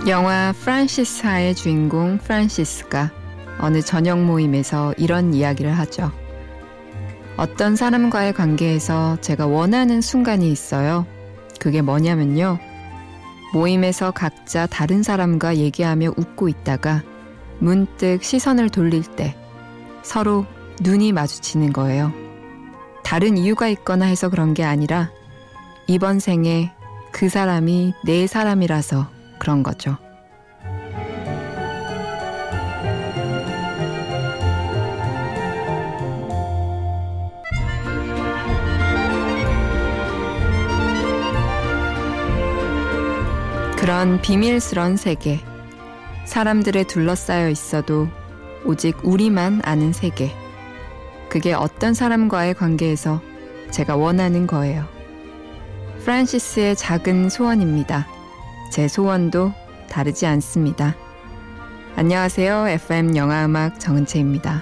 영화 프란시스하의 주인공 프란시스가 어느 저녁 모임에서 이런 이야기를 하죠. 어떤 사람과의 관계에서 제가 원하는 순간이 있어요. 그게 뭐냐면요. 모임에서 각자 다른 사람과 얘기하며 웃고 있다가 문득 시선을 돌릴 때 서로 눈이 마주치는 거예요. 다른 이유가 있거나 해서 그런 게 아니라 이번 생에 그 사람이 내 사람이라서 그런 거죠. 그런 비밀스런 세계, 사람들에 둘러싸여 있어도 오직 우리만 아는 세계, 그게 어떤 사람과의 관계에서 제가 원하는 거예요. 프란시스의 작은 소원입니다. 제 소원도 다르지 않습니다. 안녕하세요. FM 영화음악 정은채입니다.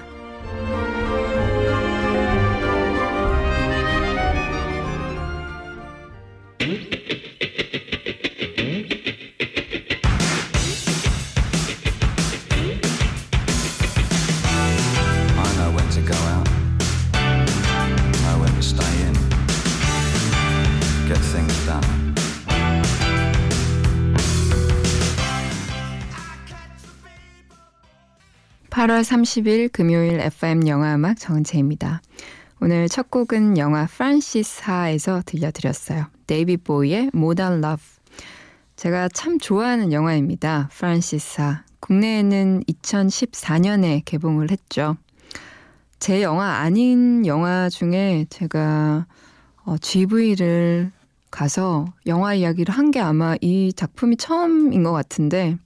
Get things done. 8월 30일 금요일 FM 영화음악 정은채입니다. 오늘 첫 곡은 영화 프란시스하에서 들려드렸어요. 데이빗 보이의 Modern Love. 제가 참 좋아하는 영화입니다. 프란시스하. 국내에는 2014년에 개봉을 했죠. 제 영화 아닌 영화 중에 제가 GV를 가서 영화 이야기를 한 게 아마 이 작품이 처음인 것 같은데,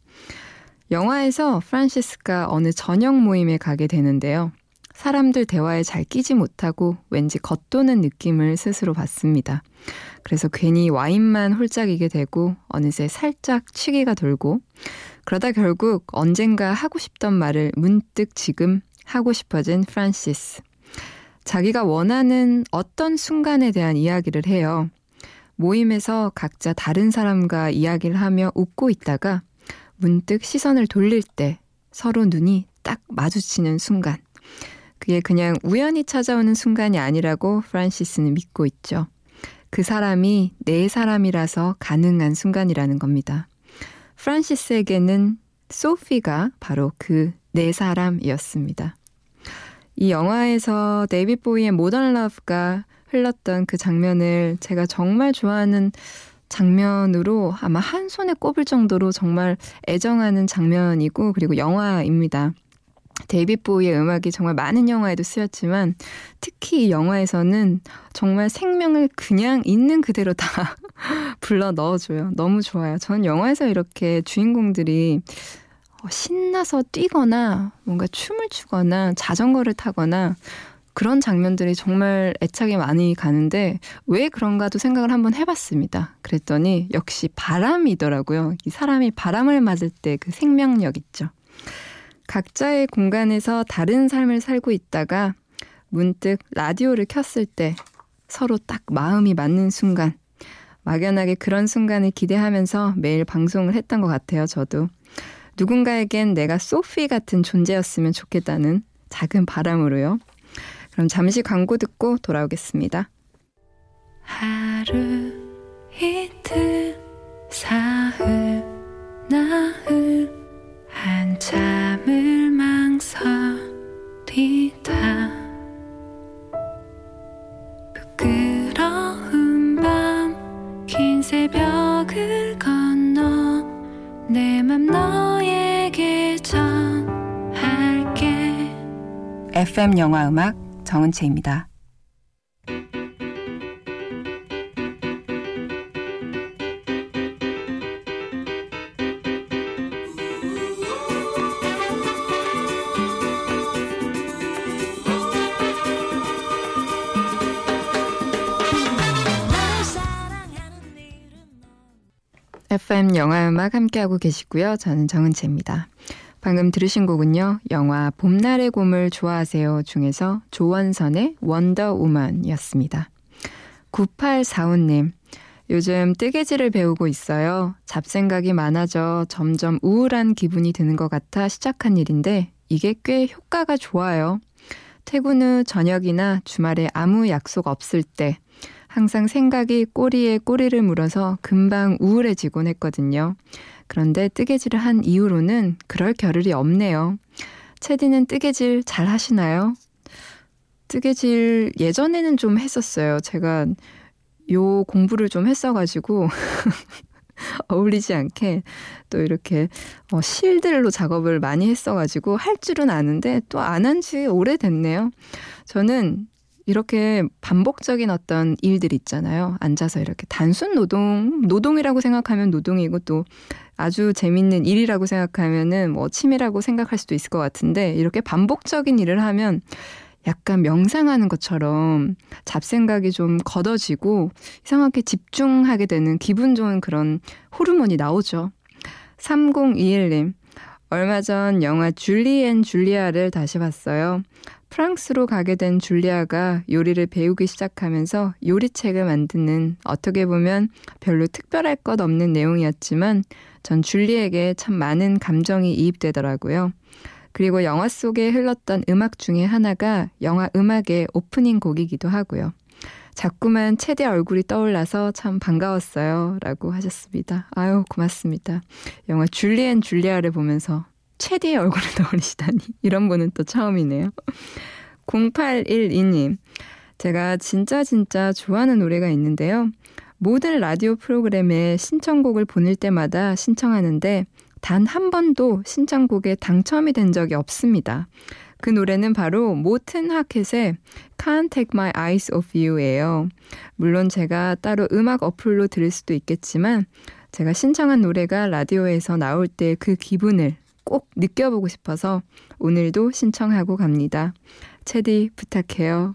영화에서 프란시스가 어느 저녁 모임에 가게 되는데요. 사람들 대화에 잘 끼지 못하고 왠지 겉도는 느낌을 스스로 받습니다. 그래서 괜히 와인만 홀짝이게 되고 어느새 살짝 취기가 돌고, 그러다 결국 언젠가 하고 싶던 말을 문득 지금 하고 싶어진 프란시스. 자기가 원하는 어떤 순간에 대한 이야기를 해요. 모임에서 각자 다른 사람과 이야기를 하며 웃고 있다가 문득 시선을 돌릴 때 서로 눈이 딱 마주치는 순간. 그게 그냥 우연히 찾아오는 순간이 아니라고 프란시스는 믿고 있죠. 그 사람이 내 사람이라서 가능한 순간이라는 겁니다. 프란시스에게는 소피가 바로 그 내 사람이었습니다. 이 영화에서 데이빗 보이의 모던 러브가 흘렀던 그 장면을 제가 정말 좋아하는 장면으로 아마 한 손에 꼽을 정도로 정말 애정하는 장면이고, 그리고 영화입니다. 데이빗 보이의 음악이 정말 많은 영화에도 쓰였지만 특히 이 영화에서는 정말 생명을 그냥 있는 그대로 다 불러 넣어줘요. 너무 좋아요. 저는 영화에서 이렇게 주인공들이 신나서 뛰거나 뭔가 춤을 추거나 자전거를 타거나 그런 장면들이 정말 애착이 많이 가는데 왜 그런가도 생각을 한번 해봤습니다. 그랬더니 역시 바람이더라고요. 이 사람이 바람을 맞을 때 그 생명력 있죠. 각자의 공간에서 다른 삶을 살고 있다가 문득 라디오를 켰을 때 서로 딱 마음이 맞는 순간, 막연하게 그런 순간을 기대하면서 매일 방송을 했던 것 같아요. 저도. 누군가에겐 내가 소피 같은 존재였으면 좋겠다는 작은 바람으로요. 그럼 잠시 광고 듣고 돌아오겠습니다. 하루 이틀 사흘 나흘 한참을 망설이다 부끄러운 밤 긴 새벽을 건너 내 맘 너에게 전할게. FM 영화음악 정은채입니다. FM 영화음악 함께하고 계시고요. 저는 정은채입니다. 방금 들으신 곡은요. 영화 봄날의 곰을 좋아하세요 중에서 조원선의 원더우먼이었습니다. 9845님, 요즘 뜨개질을 배우고 있어요. 잡생각이 많아져 점점 우울한 기분이 드는 것 같아 시작한 일인데 이게 꽤 효과가 좋아요. 퇴근 후 저녁이나 주말에 아무 약속 없을 때 항상 생각이 꼬리에 꼬리를 물어서 금방 우울해지곤 했거든요. 그런데 뜨개질을 한 이후로는 그럴 겨를이 없네요. 채디는 뜨개질 잘 하시나요? 뜨개질 예전에는 좀 했었어요. 제가 요 공부를 좀 했어가지고 어울리지 않게 또 이렇게 실들로 작업을 많이 했어가지고 할 줄은 아는데 또 안 한 지 오래됐네요. 저는 이렇게 반복적인 어떤 일들 있잖아요. 앉아서 이렇게 단순 노동이라고 생각하면 노동이고 또 아주 재밌는 일이라고 생각하면은 뭐 취미라고 생각할 수도 있을 것 같은데 이렇게 반복적인 일을 하면 약간 명상하는 것처럼 잡생각이 좀 걷어지고 이상하게 집중하게 되는 기분 좋은 그런 호르몬이 나오죠. 3021님, 얼마 전 영화 줄리 앤 줄리아를 다시 봤어요. 프랑스로 가게 된 줄리아가 요리를 배우기 시작하면서 요리책을 만드는 어떻게 보면 별로 특별할 것 없는 내용이었지만 전 줄리에게 참 많은 감정이 이입되더라고요. 그리고 영화 속에 흘렀던 음악 중에 하나가 영화 음악의 오프닝 곡이기도 하고요. 자꾸만 채디 얼굴이 떠올라서 참 반가웠어요. 라고 하셨습니다. 아유, 고맙습니다. 영화 줄리 앤 줄리아를 보면서 채디의 얼굴을 떠올리시다니. 이런 분은 또 처음이네요. 0812님. 제가 진짜 좋아하는 노래가 있는데요. 모든 라디오 프로그램에 신청곡을 보낼 때마다 신청하는데 단 한 번도 신청곡에 당첨이 된 적이 없습니다. 그 노래는 바로 모튼 하켓의 Can't Take My Eyes Off You예요. 물론 제가 따로 음악 어플로 들을 수도 있겠지만 제가 신청한 노래가 라디오에서 나올 때 그 기분을 꼭 느껴보고 싶어서 오늘도 신청하고 갑니다. 채디 부탁해요.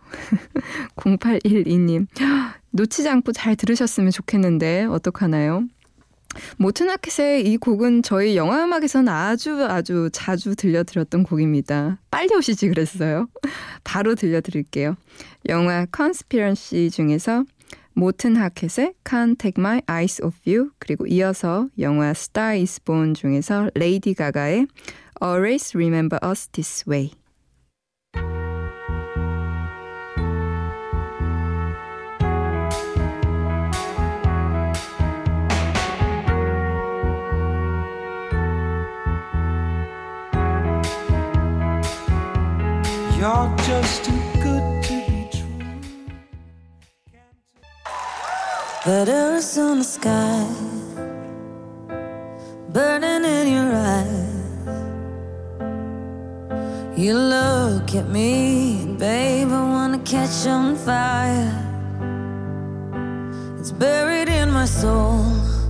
0812님. 놓치지 않고 잘 들으셨으면 좋겠는데 어떡하나요? 모튼 하켓의 이 곡은 저희 영화음악에서는 아주 자주 들려드렸던 곡입니다. 빨리 오시지 그랬어요. 바로 들려드릴게요. 영화 컨스피런시 중에서 모튼 하켓의 Can't Take My Eyes Off You, 그리고 이어서 영화 Star is Born 중에서 레이디 가가의 Always Remember Us This Way. You're just too good to be true. Letters on the sky, burning in your eyes. You look at me, babe, I wanna catch on fire. It's buried in my soul.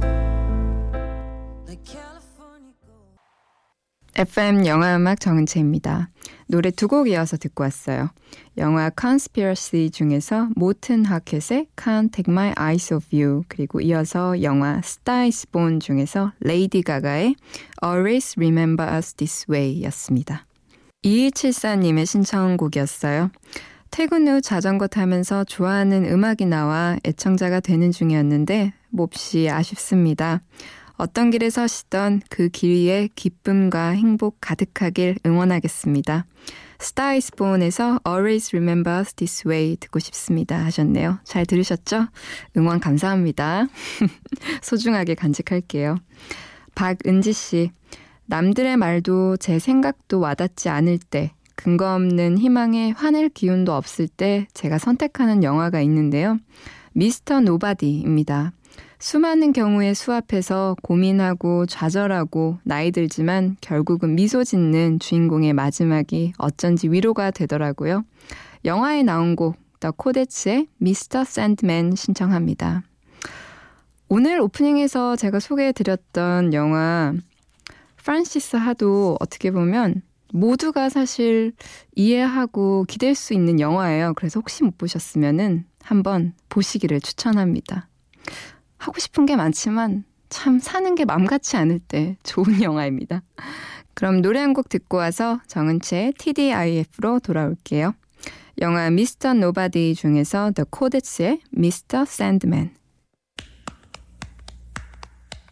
FM 영화음악 정은채입니다. 노래 두 곡 이어서 듣고 왔어요. 영화 Conspiracy 중에서 모튼 하켓의 Can't Take My Eyes Off You, 그리고 이어서 영화 Star is Born 중에서 레이디 가가의 Always Remember Us This Way 였습니다. 2274님의 신청곡이었어요. 퇴근 후 자전거 타면서 좋아하는 음악이 나와 애청자가 되는 중이었는데 몹시 아쉽습니다. 어떤 길에 서시던 그 길 위에 기쁨과 행복 가득하길 응원하겠습니다. Star is Born에서 Always Remember Us This Way 듣고 싶습니다 하셨네요. 잘 들으셨죠? 응원 감사합니다. 소중하게 간직할게요. 박은지 씨, 남들의 말도 제 생각도 와닿지 않을 때, 근거 없는 희망에 화낼 기운도 없을 때 제가 선택하는 영화가 있는데요. 미스터 노바디입니다. 수많은 경우의 수앞에서 고민하고 좌절하고 나이 들지만 결국은 미소 짓는 주인공의 마지막이 어쩐지 위로가 되더라고요. 영화에 나온 곡 더 코데츠의 미스터 샌드맨 신청합니다. 오늘 오프닝에서 제가 소개해드렸던 영화 프란시스 하도 어떻게 보면 모두가 사실 이해하고 기댈 수 있는 영화예요. 그래서 혹시 못 보셨으면은 한번 보시기를 추천합니다. 하고 싶은 게 많지만 참 사는 게 맘 같지 않을 때 좋은 영화입니다. 그럼 노래 한 곡 듣고 와서 정은채의 TDIF로 돌아올게요. 영화 미스터 노바디 중에서 더 코데츠의 미스터 샌드맨.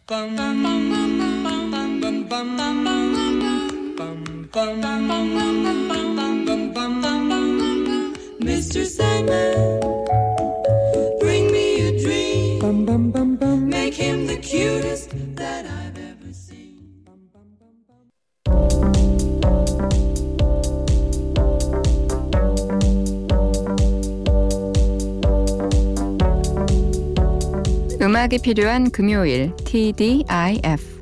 Mr. Sandman, bring me a dream. Make him the cutest that I've ever seen. 음악이 필요한 금요일 TDIF.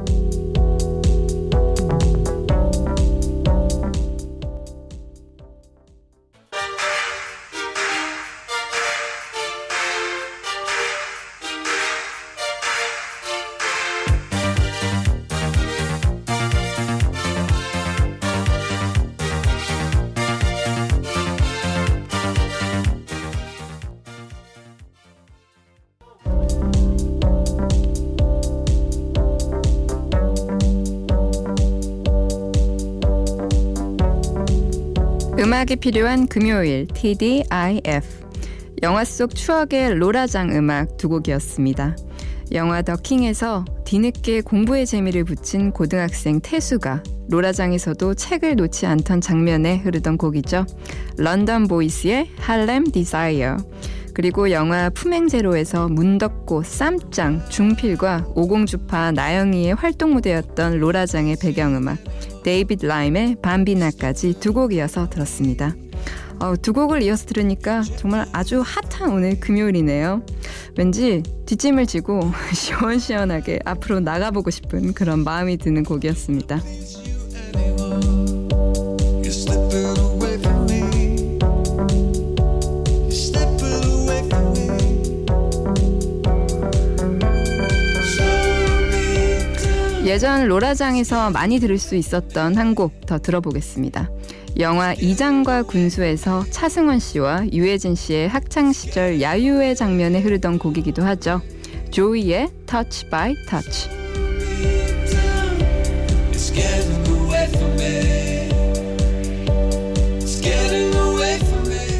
음악이 필요한 금요일 TDIF. 영화 속 추억의 로라장 음악 두 곡이었습니다. 영화 더킹에서 뒤늦게 공부의 재미를 붙인 고등학생 태수가 로라장에서도 책을 놓지 않던 장면에 흐르던 곡이죠. 런던 보이스의 할렘 디자이어. 그리고 영화 품행제로에서 문덕고, 쌈짱, 중필과 오공주파 나영이의 활동 무대였던 로라장의 배경음악 데이비드 라임의 밤비나까지 두 곡 이어서 들었습니다. 두 곡을 이어서 들으니까 정말 아주 핫한 오늘 금요일이네요. 왠지 뒷짐을 지고 시원시원하게 앞으로 나가보고 싶은 그런 마음이 드는 곡이었습니다. 예전 로라장에서 많이 들을 수 있었던 한 곡 더 들어보겠습니다. 영화 이장과 군수에서 차승원 씨와 유해진 씨의 학창시절 야유회 장면에 흐르던 곡이기도 하죠. 조이의 Touch by Touch. It's getting away from me. It's getting away from me.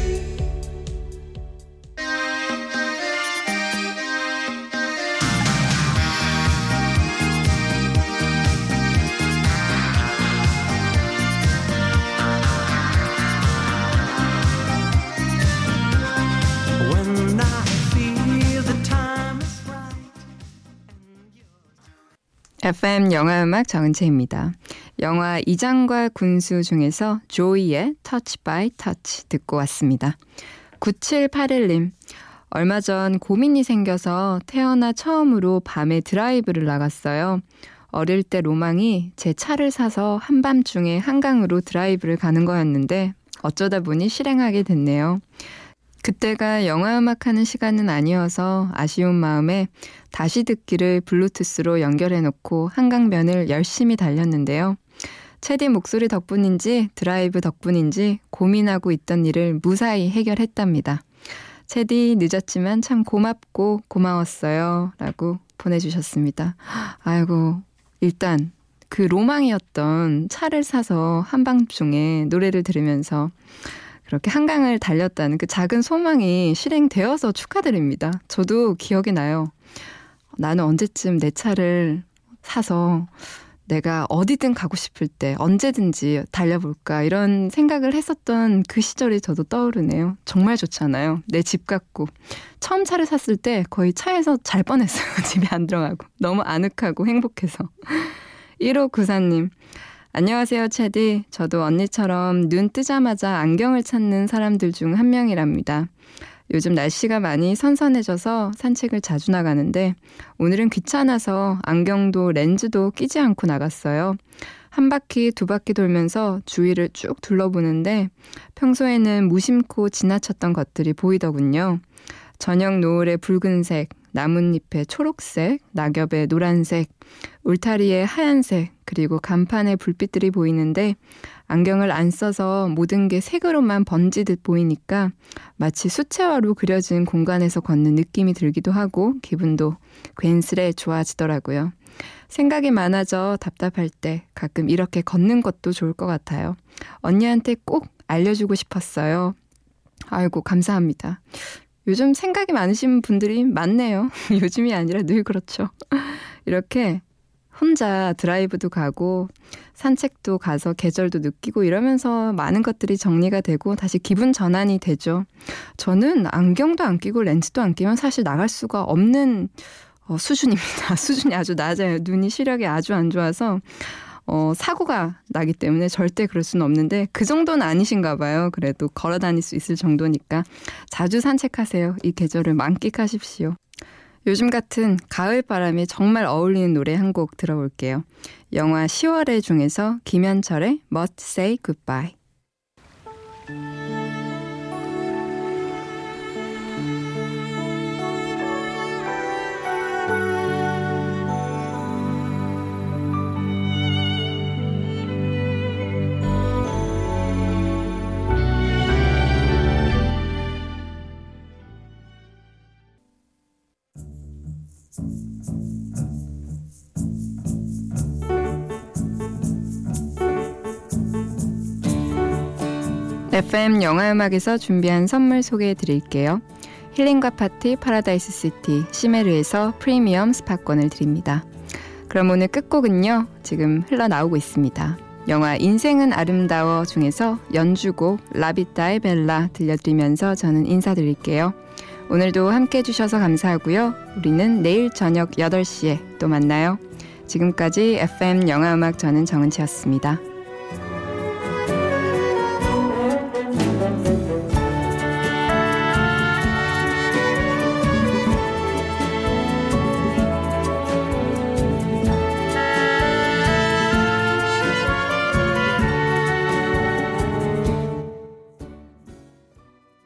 When I feel the time is right. FM 영화음악 정은채입니다. 영화 이장과 군수 중에서 조이의 Touch by Touch 듣고 왔습니다. 9781님, 얼마 전 고민이 생겨서 태어나 처음으로 밤에 드라이브를 나갔어요. 어릴 때 로망이 제 차를 사서 한밤중에 한강으로 드라이브를 가는 거였는데 어쩌다 보니 실행하게 됐네요. 그때가 영화음악하는 시간은 아니어서 아쉬운 마음에 다시 듣기를 블루투스로 연결해놓고 한강변을 열심히 달렸는데요. 체디 목소리 덕분인지 드라이브 덕분인지 고민하고 있던 일을 무사히 해결했답니다. 체디 늦었지만 참 고맙고 고마웠어요 라고 보내주셨습니다. 아이고, 일단 그 로망이었던 차를 사서 한밤중에 노래를 들으면서 그렇게 한강을 달렸다는 그 작은 소망이 실행되어서 축하드립니다. 저도 기억이 나요. 나는 언제쯤 내 차를 사서 내가 어디든 가고 싶을 때 언제든지 달려볼까 이런 생각을 했었던 그 시절이 저도 떠오르네요. 정말 좋잖아요. 내 집 같고. 처음 차를 샀을 때 거의 차에서 잘 뻔했어요. 집에 안 들어가고. 너무 아늑하고 행복해서. 1594님. 안녕하세요, 체디. 저도 언니처럼 눈 뜨자마자 안경을 찾는 사람들 중 한 명이랍니다. 요즘 날씨가 많이 선선해져서 산책을 자주 나가는데 오늘은 귀찮아서 안경도 렌즈도 끼지 않고 나갔어요. 한 바퀴 두 바퀴 돌면서 주위를 쭉 둘러보는데 평소에는 무심코 지나쳤던 것들이 보이더군요. 저녁 노을의 붉은색, 나뭇잎의 초록색, 낙엽의 노란색, 울타리의 하얀색, 그리고 간판의 불빛들이 보이는데 안경을 안 써서 모든 게 색으로만 번지듯 보이니까 마치 수채화로 그려진 공간에서 걷는 느낌이 들기도 하고 기분도 괜스레 좋아지더라고요. 생각이 많아져 답답할 때 가끔 이렇게 걷는 것도 좋을 것 같아요. 언니한테 꼭 알려주고 싶었어요. 아이고, 감사합니다. 요즘 생각이 많으신 분들이 많네요. 요즘이 아니라 늘 그렇죠. 이렇게 혼자 드라이브도 가고 산책도 가서 계절도 느끼고 이러면서 많은 것들이 정리가 되고 다시 기분 전환이 되죠. 저는 안경도 안 끼고 렌즈도 안 끼면 사실 나갈 수가 없는 수준입니다. 수준이 아주 낮아요. 눈이 시력이 아주 안 좋아서 사고가 나기 때문에 절대 그럴 수는 없는데 그 정도는 아니신가 봐요. 그래도 걸어 다닐 수 있을 정도니까 자주 산책하세요. 이 계절을 만끽하십시오. 요즘 같은 가을 바람에 정말 어울리는 노래 한 곡 들어볼게요. 영화 10월의 중에서 김현철의 Must Say Goodbye. FM 영화음악에서 준비한 선물 소개해 드릴게요. 힐링과 파티 파라다이스 시티 시메르에서 프리미엄 스파권을 드립니다. 그럼 오늘 끝곡은요. 지금 흘러나오고 있습니다. 영화 인생은 아름다워 중에서 연주곡 라비타의 벨라 들려드리면서 저는 인사드릴게요. 오늘도 함께 해주셔서 감사하고요. 우리는 내일 저녁 8시에 또 만나요. 지금까지 FM 영화음악 저는 정은지였습니다.